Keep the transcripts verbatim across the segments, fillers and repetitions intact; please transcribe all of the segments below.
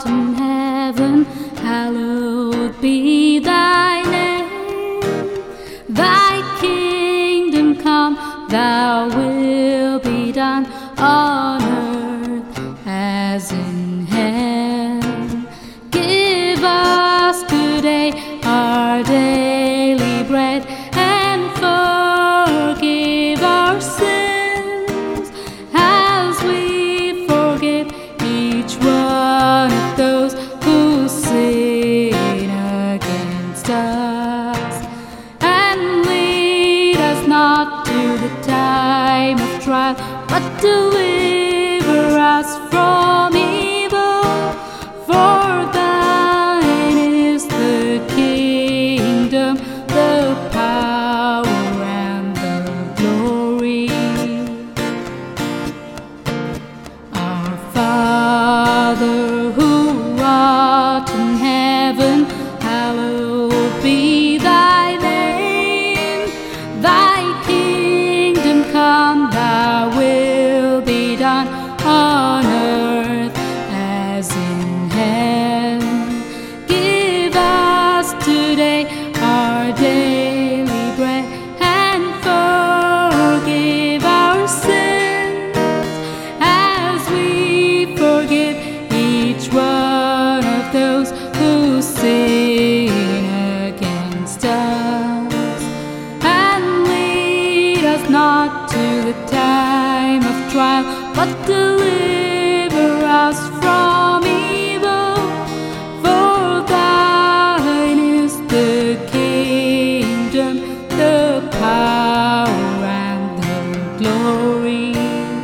art in heaven, hallowed be thy name. Thy kingdom come, thy will be done on earth as in heaven. Give us today our daily bread, and forgive our sins as we forgive each one of those who sin against us. And lead us not to the time of trial, but deliver us from evil. For thine is the kingdom, the power, and the glory. Our Father who art in heaven, hallowed be thy name. Thy kingdom come, thy will be done on earth as in heaven. Give us today our daily bread, and forgive our sins as we forgive each one of those who sin against us. And lead us not to the time of trial, but deliver us from evil. For thine is the kingdom, the power, and the glory.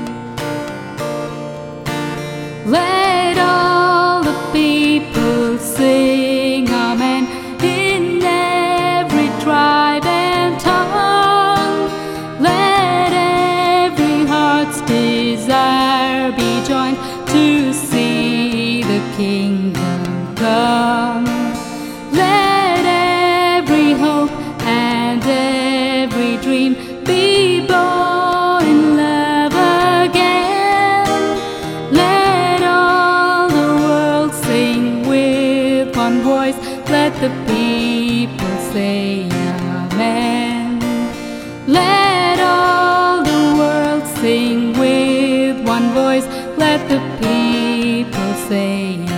Let all the people sing amen, in every tribe and tongue. Let every heart's desire be joined to see the kingdom come. Let every hope and every dream be born in love again. Let all the world sing with one voice, let the people say amen. Let all the world sing with one voice, let the people say amen.